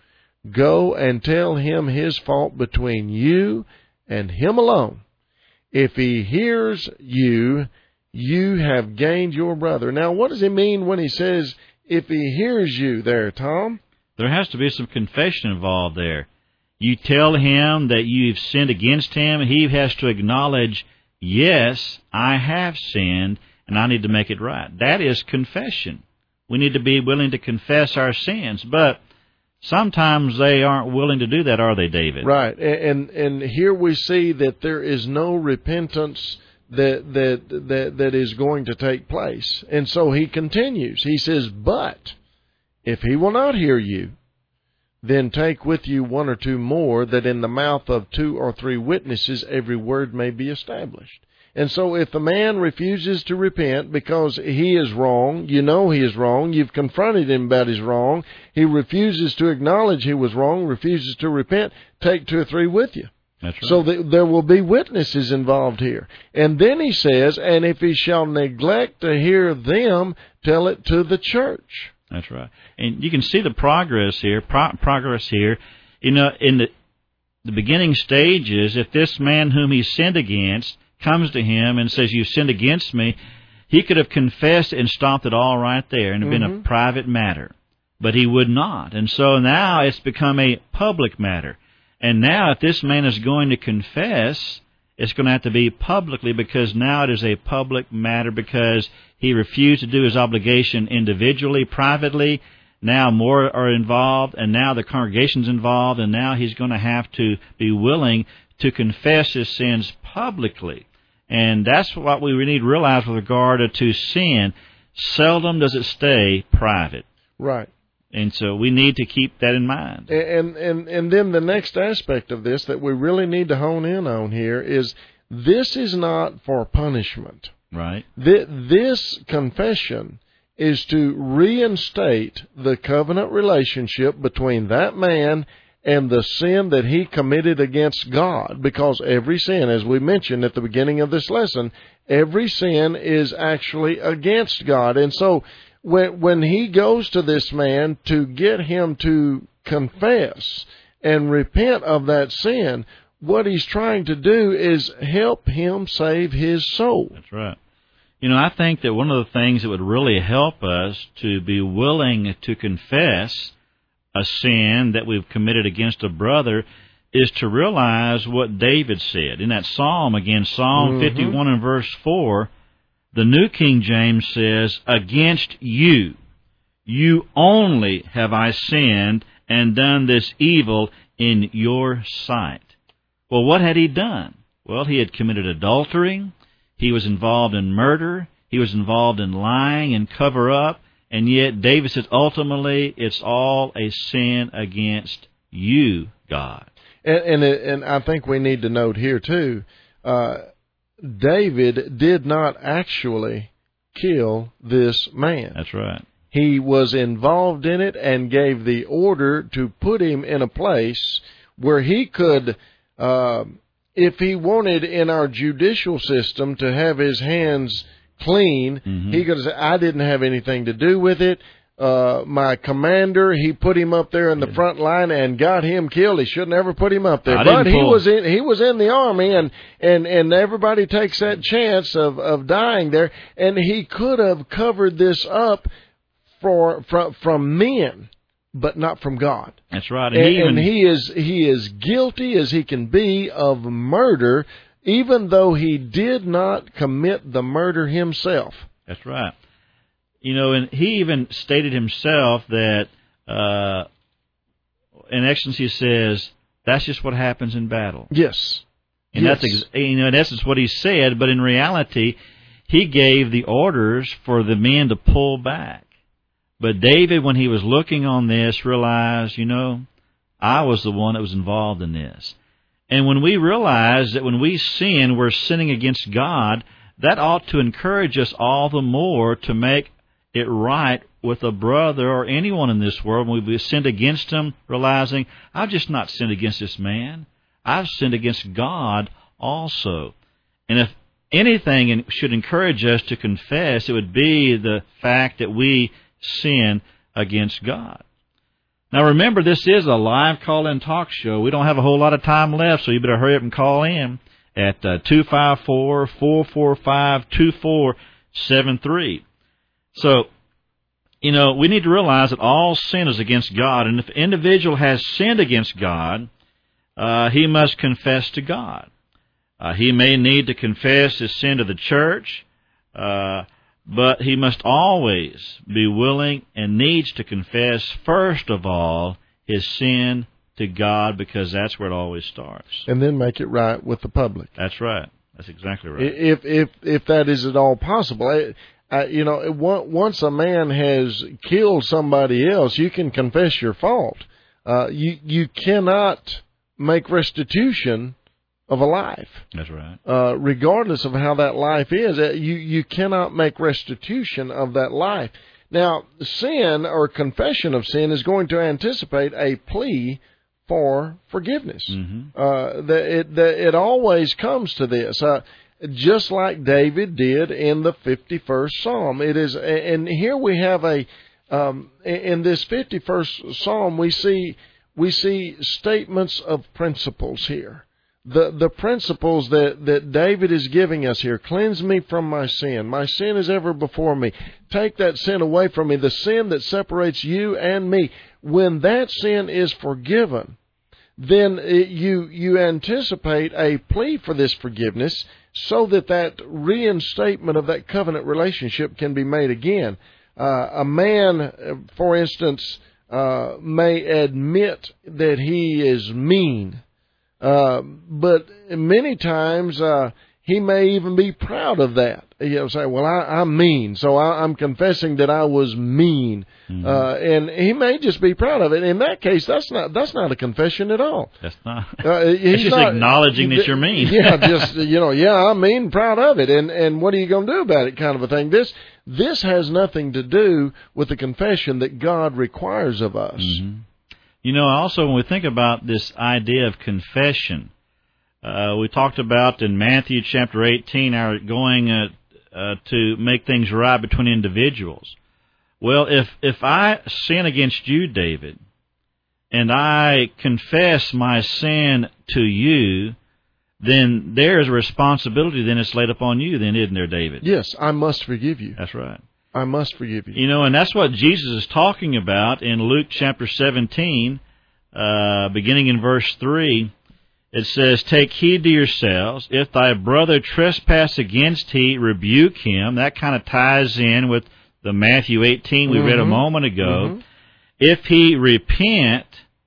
go and tell him his fault between you and him alone. If he hears you, you have gained your brother. Now, what does he mean when he says, if he hears you there, Tom? There has to be some confession involved there. You tell him that you've sinned against him. He has to acknowledge, yes, I have sinned, and I need to make it right. That is confession. We need to be willing to confess our sins, but sometimes they aren't willing to do that, are they, David? Right, and and here we see that there is no repentance that that that that is going to take place. And so he continues. He says, "But if he will not hear you, then take with you one or two more, that in the mouth of two or three witnesses every word may be established." And so if the man refuses to repent because he is wrong, you know he is wrong, you've confronted him about his wrong, he refuses to acknowledge he was wrong, refuses to repent, take two or three with you. That's right. So that there will be witnesses involved here. And then he says, and if he shall neglect to hear them, tell it to the church. That's right. And you can see the progress here, pro- progress here. You know, in the, the beginning stages, if this man whom he sinned against comes to him and says, "You sinned against me," he could have confessed and stopped it all right there and it mm-hmm. been a private matter. But he would not. And so now it's become a public matter. And now if this man is going to confess, it's going to have to be publicly, because now it is a public matter, because he refused to do his obligation individually, privately. Now more are involved, and now the congregation's involved, and now he's going to have to be willing to confess his sins publicly. And that's what we need to realize with regard to sin. Seldom does it stay private. Right. And so we need to keep that in mind. And and and then the next aspect of this that we really need to hone in on here is this is not for punishment. Right. This confession is to reinstate the covenant relationship between that man and the sin that he committed against God, because every sin, as we mentioned at the beginning of this lesson, every sin is actually against God. And so when when he goes to this man to get him to confess and repent of that sin, what he's trying to do is help him save his soul. That's right. You know, I think that one of the things that would really help us to be willing to confess a sin that we've committed against a brother is to realize what David said. In that psalm, again, Psalm mm-hmm. fifty-one and verse four, the New King James says, "Against you, you only have I sinned and done this evil in your sight." Well, what had he done? Well, he had committed adultery, he was involved in murder, he was involved in lying and cover-up, and yet David says, ultimately, it's all a sin against you, God. And and, it, and I think we need to note here, too, uh, David did not actually kill this man. That's right. He was involved in it and gave the order to put him in a place where he could Uh, if he wanted in our judicial system to have his hands clean, Mm-hmm. he could say, I didn't have anything to do with it. Uh, my commander, he put him up there in the Yeah. front line and got him killed. He should never put him up there. I But didn't he pull- was in, he was in the army, and, and, and everybody takes that chance of, of dying there. And he could have covered this up for, from, from men, but not from God. That's right. And, And, he even, and he is, he is guilty as he can be of murder, even though he did not commit the murder himself. That's right. You know, and he even stated himself that, uh, in Excellency says, that's just what happens in battle. Yes. And yes. that's, ex- you know, in essence what he said, but in reality, he gave the orders for the men to pull back. But David, when he was looking on this, realized, you know, I was the one that was involved in this. And when we realize that when we sin, we're sinning against God, that ought to encourage us all the more to make it right with a brother or anyone in this world. When we've sinned against him, realizing, I've just not sinned against this man. I've sinned against God also. And if anything should encourage us to confess, it would be the fact that we sin against God. Now remember, this is a live call-in talk show. We don't have a whole lot of time left, so you better hurry up and call in at uh, two five four, four four five, two four seven three. So, you know, we need to realize that all sin is against God, and if an individual has sinned against God, uh, he must confess to God. Uh, he may need to confess his sin to the church, uh, but he must always be willing and needs to confess, first of all, his sin to God, because that's where it always starts. And then make it right with the public. That's right. That's exactly right. If if if that is at all possible. I, I, you know, once a man has killed somebody else, you can confess your fault. Uh, you you cannot make restitution of a life. That's right. Uh, regardless of how that life is, uh, you you cannot make restitution of that life. Now, sin or confession of sin is going to anticipate a plea for forgiveness. Mm-hmm. Uh, the, it the, it always comes to this. Uh, Just like David did in the fifty-first Psalm. It is, and here we have a, um, in this fifty-first Psalm, we see, we see statements of principles here. The, the principles that, that David is giving us here. Cleanse me from my sin. My sin is ever before me. Take that sin away from me. The sin that separates you and me. When that sin is forgiven, then it, you, you anticipate a plea for this forgiveness, so that that reinstatement of that covenant relationship can be made again. Uh, a man, for instance, uh, may admit that he is mean, uh, but many times uh, he may even be proud of that. He'll say, well, I, I'm mean, so I, I'm confessing that I was mean. Mm-hmm. Uh, and he may just be proud of it. In that case, that's not that's not a confession at all. That's not. Uh, he's it's just not, acknowledging that you're mean. yeah, just, you know, yeah, I'm mean, proud of it. And, and what are you going to do about it, kind of a thing. This this has nothing to do with the confession that God requires of us. Mm-hmm. You know, also, when we think about this idea of confession, uh, we talked about in Matthew chapter eighteen, our going uh, uh, to make things right between individuals. Well, if if I sin against you, David, and I confess my sin to you, then there is a responsibility then it's laid upon you then, isn't there, David? Yes, I must forgive you. That's right. I must forgive you. You know, and that's what Jesus is talking about in Luke chapter seventeen, uh, beginning in verse three. It says, take heed to yourselves. If thy brother trespass against thee, rebuke him. That kind of ties in with the Matthew eighteen we mm-hmm. read a moment ago. Mm-hmm. If he repent,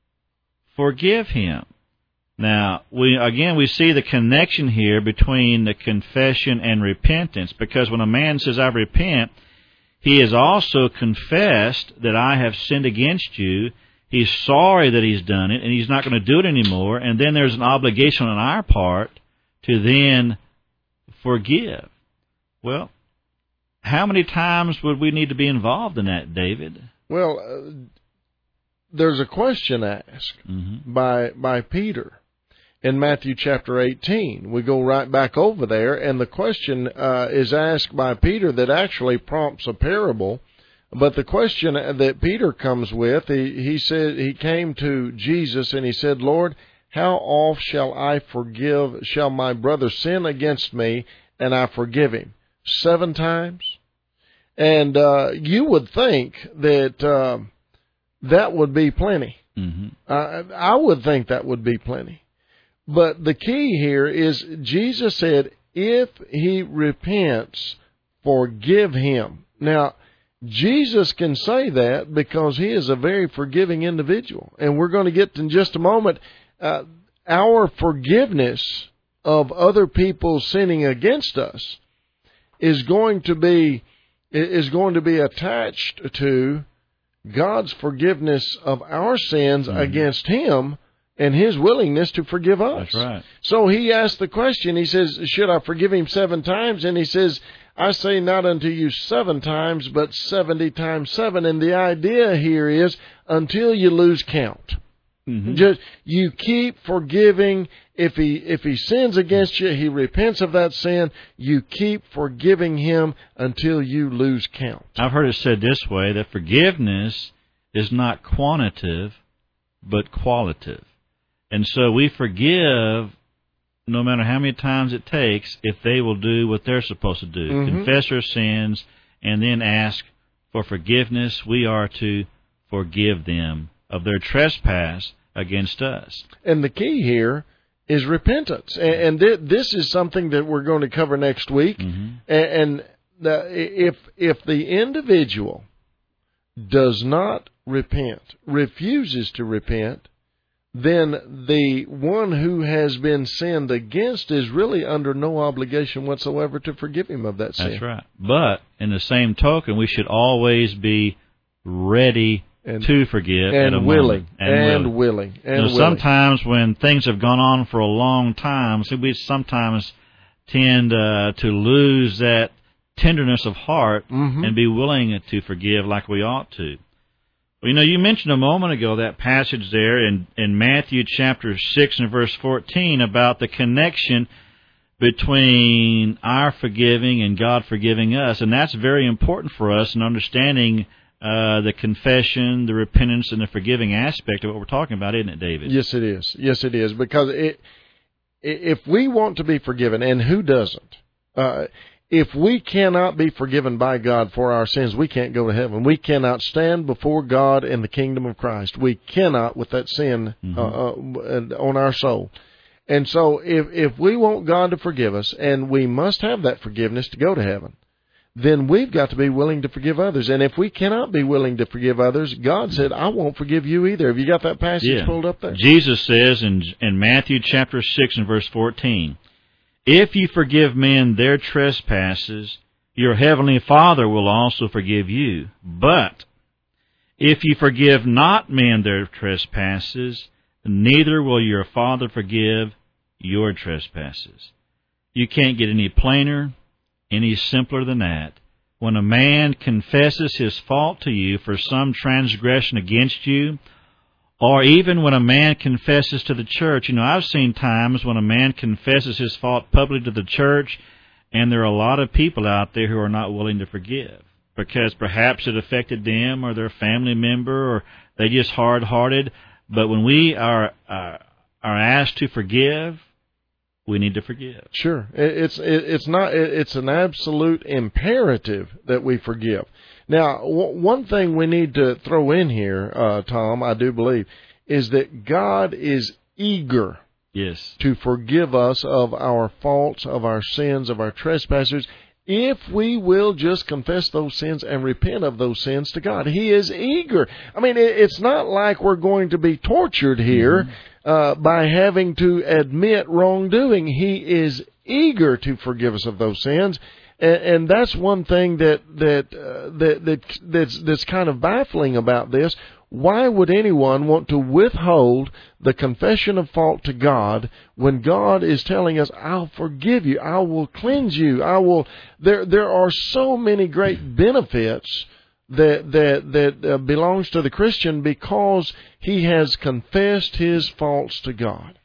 forgive him. Now, we again, we see the connection here between the confession and repentance, because when a man says, I repent, he has also confessed that I have sinned against you. He's sorry that he's done it, and he's not going to do it anymore. And then there's an obligation on our part to then forgive. Well, how many times would we need to be involved in that, David? Well, uh, there's a question asked mm-hmm. by by Peter. in Matthew chapter eighteen. We go right back over there, and the question uh, is asked by Peter that actually prompts a parable. But the question that Peter comes with, he, he said he came to Jesus and he said, Lord, how oft shall I forgive, shall my brother sin against me, and I forgive him? Seven times? And uh, you would think that uh, that would be plenty. Mm-hmm. Uh, I would think that would be plenty. But the key here is Jesus said, if he repents, forgive him. Now, Jesus can say that because he is a very forgiving individual. And we're going to get in just a moment. Uh, our forgiveness of other people sinning against us is going to be is going to be attached to God's forgiveness of our sins mm-hmm. against him and his willingness to forgive us. That's right. So he asked the question, he says, should I forgive him seven times? And he says, I say not unto you seven times, but seventy times seven. And the idea here is until you lose count. Mm-hmm. Just you keep forgiving. If he if he sins against you, he repents of that sin. You keep forgiving him until you lose count. I've heard it said this way, that forgiveness is not quantitative, but qualitative. And so we forgive no matter how many times it takes if they will do what they're supposed to do. Mm-hmm. Confess their sins and then ask for forgiveness. We are to forgive them of their trespass against us. And the key here is repentance. And, and th- this is something that we're going to cover next week. Mm-hmm. And, and the, if if the individual does not repent, refuses to repent, then the one who has been sinned against is really under no obligation whatsoever to forgive him of that sin. That's right. But in the same token, we should always be ready and, to forgive and at a willing, moment. And, and willing. willing. And you know, willing. Sometimes when things have gone on for a long time, so we sometimes tend uh, to lose that tenderness of heart mm-hmm. and be willing to forgive like we ought to. Well, you know, you mentioned a moment ago that passage there in, in Matthew chapter six and verse fourteen about the connection between our forgiving and God forgiving us. And that's very important for us in understanding uh, the confession, the repentance, and the forgiving aspect of what we're talking about, isn't it, David? Yes, it is. Yes, it is. Because it, if we want to be forgiven, and who doesn't, uh, if we cannot be forgiven by God for our sins, we can't go to heaven. We cannot stand before God in the kingdom of Christ. We cannot with that sin mm-hmm. uh, uh, on our soul. And so if, if we want God to forgive us, and we must have that forgiveness to go to heaven, then we've got to be willing to forgive others. And if we cannot be willing to forgive others, God said, I won't forgive you either. Have you got that passage yeah. pulled up there? Jesus says in, in Matthew chapter six and verse fourteen, if you forgive men their trespasses, your heavenly Father will also forgive you. But if you forgive not men their trespasses, neither will your Father forgive your trespasses. You can't get any plainer, any simpler than that. When a man confesses his fault to you for some transgression against you, or even when a man confesses to the church. You know, I've seen times when a man confesses his fault publicly to the church, and there are a lot of people out there who are not willing to forgive because perhaps it affected them or their family member, or they just hard-hearted. But when we are uh, are asked to forgive, we need to forgive. Sure, it's it's not it's an absolute imperative that we forgive. Now, w- one thing we need to throw in here, uh, Tom, I do believe, is that God is eager yes. to forgive us of our faults, of our sins, of our trespasses, if we will just confess those sins and repent of those sins to God. He is eager. I mean, it's not like we're going to be tortured here mm-hmm. uh, by having to admit wrongdoing. He is eager to forgive us of those sins. And, and that's one thing that that, uh, that that that's that's kind of baffling about this. Why would anyone want to withhold the confession of fault to God when God is telling us, "I'll forgive you, I will cleanse you, I will"? There there are so many great benefits that that that uh, belongs to the Christian because he has confessed his faults to God.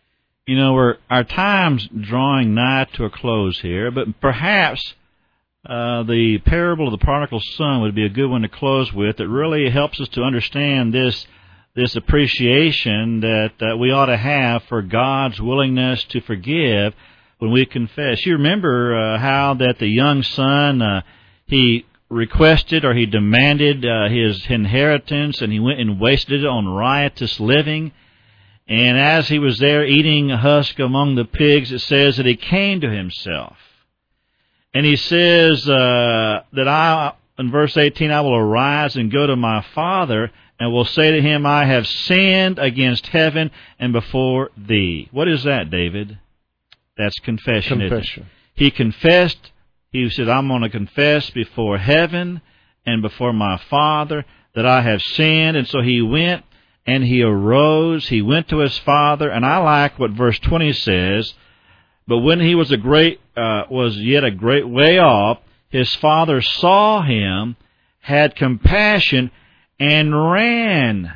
You know, we're, our time's drawing nigh to a close here, but perhaps uh, the parable of the prodigal son would be a good one to close with. It really helps us to understand this this appreciation that uh, we ought to have for God's willingness to forgive when we confess. You remember uh, how that the young son, uh, he requested or he demanded uh, his inheritance, and he went and wasted it on riotous living. And as he was there eating husk among the pigs, it says that he came to himself. And he says uh, that I, in verse eighteen, I will arise and go to my father, and will say to him, I have sinned against heaven and before thee. What is that, David? That's confession. Confession. He confessed. He said, I'm going to confess before heaven and before my father that I have sinned. And so he went and he arose. He went to his father. And I like what verse twenty says. But when he was a great, uh, was yet a great way off, his father saw him, had compassion, and ran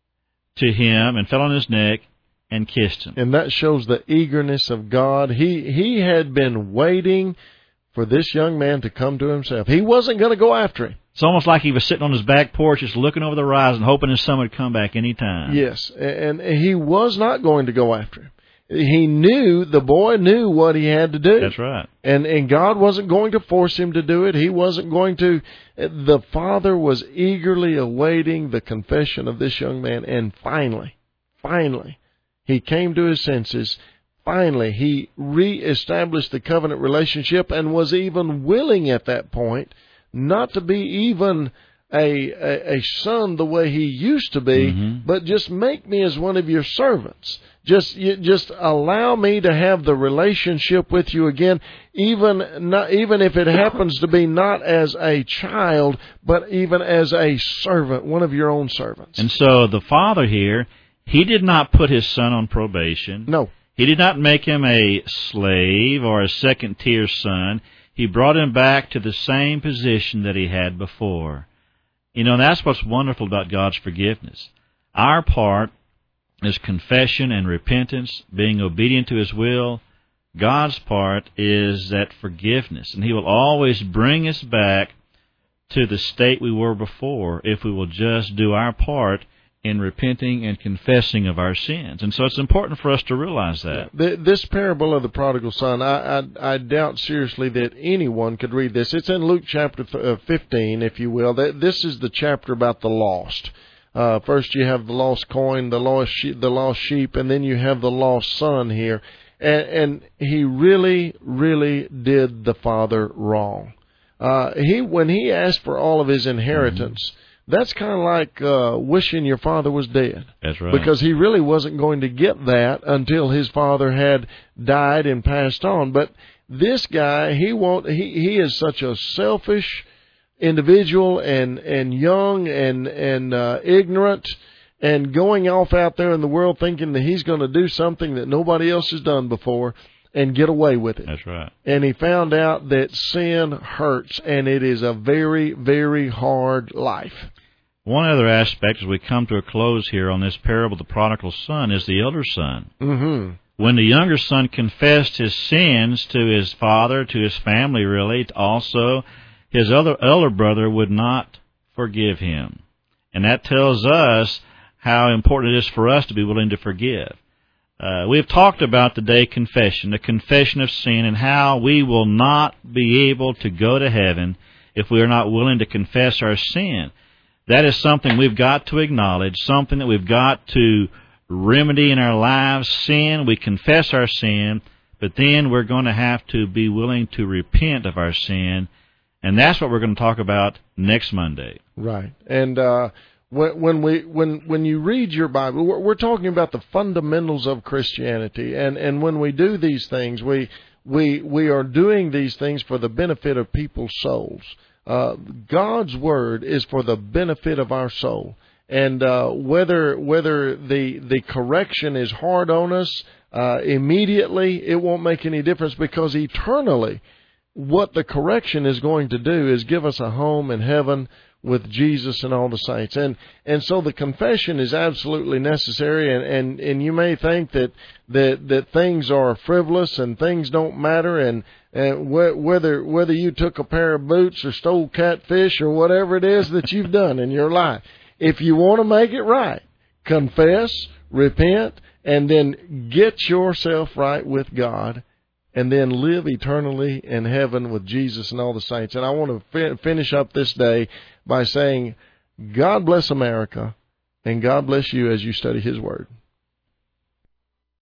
to him and fell on his neck and kissed him. And that shows the eagerness of God. He he had been waiting for this young man to come to himself. He wasn't going to go after him. It's almost like he was sitting on his back porch just looking over the horizon, hoping his son would come back any time. Yes, and he was not going to go after him. He knew, the boy knew what he had to do. That's right. And and God wasn't going to force him to do it. He wasn't going to. The father was eagerly awaiting the confession of this young man. And finally, finally, he came to his senses. Finally, he reestablished the covenant relationship and was even willing at that point not to be even a, a, a son the way he used to be, mm-hmm. but just make me as one of your servants. Just you, just allow me to have the relationship with you again, even not, even if it happens to be not as a child, but even as a servant, one of your own servants. And so the father here, he did not put his son on probation. No. He did not make him a slave or a second-tier son. He brought him back to the same position that he had before. You know, that's what's wonderful about God's forgiveness. Our part is confession and repentance, being obedient to His will. God's part is that forgiveness, and He will always bring us back to the state we were before if we will just do our part in repenting and confessing of our sins. And so it's important for us to realize that. This parable of the prodigal son, I, I, I doubt seriously that anyone could read this. It's in Luke chapter fifteen, if you will. This is the chapter about the lost. Uh, first you have the lost coin, the lost sheep, the lost sheep, and then you have the lost son here. And, and he really, really did the father wrong. Uh, he when he asked for all of his inheritance, mm-hmm. that's kind of like uh, wishing your father was dead. That's right. Because he really wasn't going to get that until his father had died and passed on. But this guy, he won't. He he is such a selfish individual and and young and and uh, ignorant, and going off out there in the world thinking that he's going to do something that nobody else has done before and get away with it. That's right. And he found out that sin hurts, and it is a very, very hard life. One other aspect as we come to a close here on this parable of the prodigal son is the elder son. Mm-hmm. When the younger son confessed his sins to his father, to his family really, also, his other elder brother would not forgive him. And that tells us how important it is for us to be willing to forgive. Uh, we have talked about today confession, the confession of sin, and how we will not be able to go to heaven if we are not willing to confess our sin. That is something we've got to acknowledge, something that we've got to remedy in our lives. Sin, we confess our sin, but then we're going to have to be willing to repent of our sin, and that's what we're going to talk about next Monday. Right. And uh, when, when we when when you read your Bible, we're, we're talking about the fundamentals of Christianity, and, and when we do these things, we we we are doing these things for the benefit of people's souls. Uh, God's Word is for the benefit of our soul. And uh, whether whether the the correction is hard on us uh, immediately, it won't make any difference, because eternally, what the correction is going to do is give us a home in heaven with Jesus and all the saints. And and so the confession is absolutely necessary, and, and, and you may think that, that that things are frivolous and things don't matter, and, and wh- whether whether you took a pair of boots or stole catfish or whatever it is that you've done in your life. If you want to make it right, confess, repent, and then get yourself right with God, and then live eternally in heaven with Jesus and all the saints. And I want to fi- finish up this day by saying, God bless America, and God bless you as you study His Word.